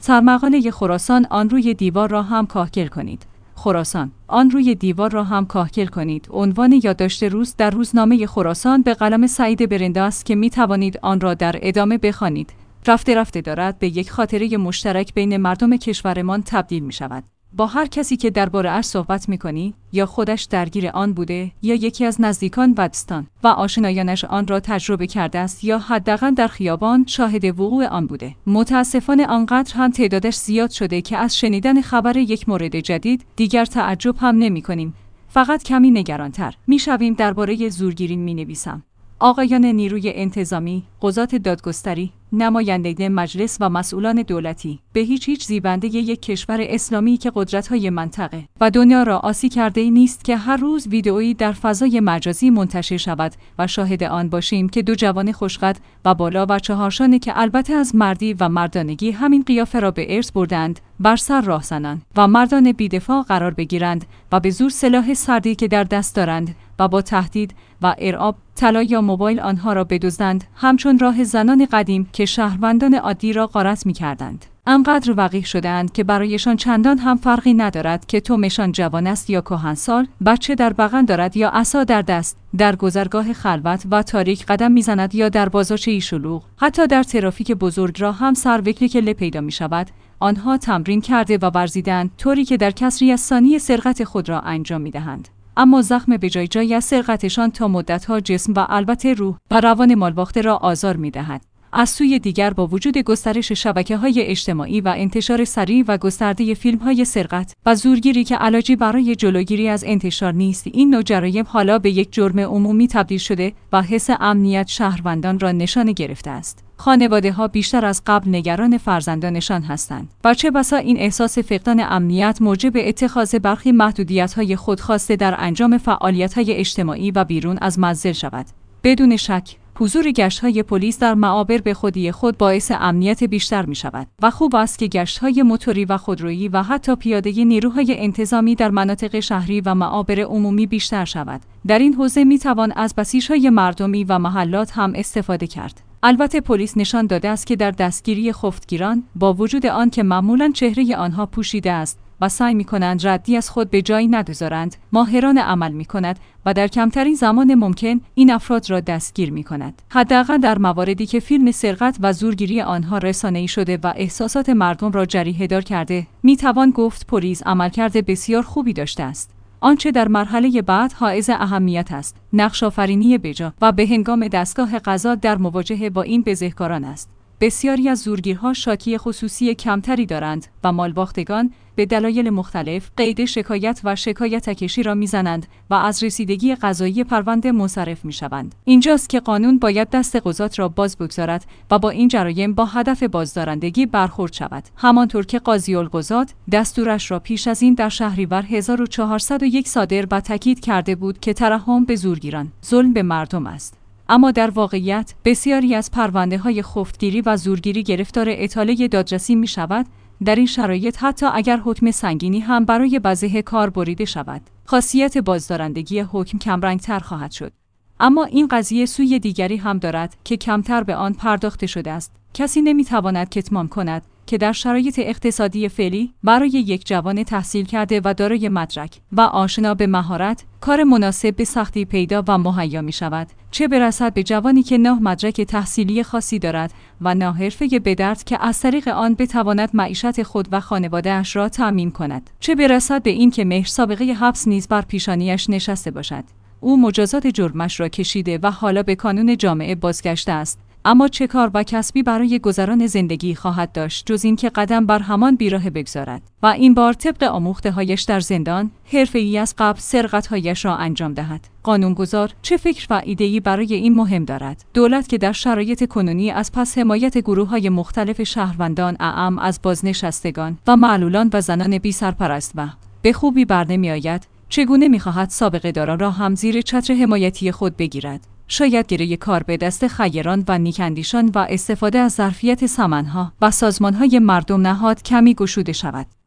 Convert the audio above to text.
سرمقاله خراسان آن روی دیوار را هم کاهگل کنید. خراسان آن روی دیوار را هم کاهگل کنید. عنوان یادداشت روز در روزنامه خراسان به قلم سعید برنده است که می توانید آن را در ادامه بخوانید. رفته رفته دارد به یک خاطره مشترک بین مردم کشورمان تبدیل می شود. با هر کسی که درباره اش صحبت می‌کنی یا خودش درگیر آن بوده یا یکی از نزدیکان و دوستان و آشنایانش آن را تجربه کرده است یا حداقل در خیابان شاهد وقوع آن بوده. متاسفانه آنقدر هم تعدادش زیاد شده که از شنیدن خبر یک مورد جدید دیگر تعجب هم نمی‌کنیم. فقط کمی نگران‌تر می‌شویم. درباره زورگیری می‌نویسم. آقایان نیروی انتظامی، قضات دادگستری، نمایندگان مجلس و مسئولان دولتی به هیچ زیبنده یک کشور اسلامی که قدرت‌های منطقه و دنیا را عاصی کرده نیست که هر روز ویدئویی در فضای مجازی منتشر شود و شاهد آن باشیم که دو جوان خوشقد و بالا و چهارشانه که البته از مردی و مردانگی همین قیافه را به ارث بردند بر سر راه زنند و مردان بی‌دفاع قرار بگیرند و به زور سلاح سردی که در دست دارند و با تهدید و ارعاب طلا یا موبایل آنها را بدزدند، همچون راه زنان قدیم که شهروندان عادی را غارت می‌کردند. آنقدر وقیح شده‌اند که برایشان چندان هم فرقی ندارد که تومشان جوان است یا کهنسال، بچه در بغل دارد یا عصا در دست، در گذرگاه خلوت و تاریک قدم می‌زند یا در بازارچه‌ای شلوغ، حتی در ترافیک بزرگ را هم سر و کله پیدا می‌شود. آنها تمرین کرده و ورزیدند طوری که در کسری از ثانیه سرقت خود را انجام می‌دهند. اما زخم به جای از سرقتشان تا مدت‌ها جسم و البته روح و روان مالباخته را آزار می‌دهد. از سوی دیگر با وجود گسترش شبکه‌های اجتماعی و انتشار سریع و گسترده فیلم‌های سرقت و زورگیری که علاجی برای جلوگیری از انتشار نیست، این نوع جرایم حالا به یک جرم عمومی تبدیل شده و حس امنیت شهروندان را نشانه گرفته است. خانواده‌ها بیشتر از قبل نگران فرزندانشان هستند و چه بسا این احساس فقدان امنیت موجب اتخاذ برخی محدودیت‌های خودخواسته در انجام فعالیت‌های اجتماعی و بیرون از منزل شود. بدون شک حضور گشت‌های پلیس در معابر به خودی خود باعث امنیت بیشتر می‌شود و خوب است که گشت‌های موتوری و خودرویی و حتی پیادگی نیروهای انتظامی در مناطق شهری و معابر عمومی بیشتر شود. در این حوزه می‌توان از بسیج‌های مردمی و محلات هم استفاده کرد. البته پلیس نشان داده است که در دستگیری خفتگیران با وجود آن که معمولاً چهره آنها پوشیده است و سعی می‌کنند ردی از خود به جایی نگذارند، ماهرانه عمل می‌کند و در کمترین زمان ممکن این افراد را دستگیر می‌کند. حداقل در مواردی که فیلم سرقت و زورگیری آنها رسانه‌ای شده و احساسات مردم را جریحه‌دار کرده، می‌توان گفت پلیس عملکرد بسیار خوبی داشته است. آنچه در مرحله بعد حائز اهمیت است، نقش‌آفرینی بجا و به هنگام دستگاه قضا در مواجهه با این بزهکاران است. بسیاری از زورگیرها شاکی خصوصی کمتری دارند و مالباختگان به دلایل مختلف قید شکایت و شکایت کشی را میزنند و از رسیدگی قضایی پرونده منصرف میشوند. اینجاست که قانون باید دست قضات را باز بگذارد و با این جرایم با هدف بازدارندگی برخورد شود. همانطور که قاضی القضات دستورش را پیش از این در شهریور 1401 صادر و تاکید کرده بود که ترحم به زورگیران ظلم به مردم است. اما در واقعیت بسیاری از پرونده‌های خفتگیری و زورگیری گرفتار اطاله دادرسی می‌شود. در این شرایط حتی اگر حکم سنگینی هم برای بزه کار بریده شود، خاصیت بازدارندگی حکم کمرنگ‌تر خواهد شد. اما این قضیه سوی دیگری هم دارد که کمتر به آن پرداخته شده است. کسی نمی‌تواند کتمان کند که در شرایط اقتصادی فعلی برای یک جوان تحصیل کرده و دارای مدرک و آشنا به مهارت کار مناسب به سختی پیدا و مهیا می شود، چه برسد به جوانی که نه مدرک تحصیلی خاصی دارد و نه حرفه بدرد که از طریق آن بتواند معیشت خود و خانواده‌اش را تأمین کند، چه برسد به این که مهر سابقه حبس نیز بر پیشانیش نشسته باشد. او مجازات جرمش را کشیده و حالا به کانون جامعه بازگشته است. اما چه کار و کسبی برای گذران زندگی خواهد داشت جز این که قدم بر همان بیراه بگذارد و این بار طبق آموخته‌هایش در زندان حرفه‌ای از قبل سرقت‌هایش را انجام دهد. قانونگذار چه فکر و ایده‌ای برای این مهم دارد؟ دولت که در شرایط کنونی از پس حمایت گروه‌های مختلف شهروندان اعم از بازنشستگان و معلولان و زنان بی سرپرست و به خوبی برنمی‌آید، چگونه می‌خواهد سابقه داران را هم زیر چتر حمایتی خود بگیرد؟ شاید گره کار به دست خیران و نیکاندیشان و استفاده از ظرفیت سامان‌ها و سازمان‌های مردم نهاد کمی گشوده شود.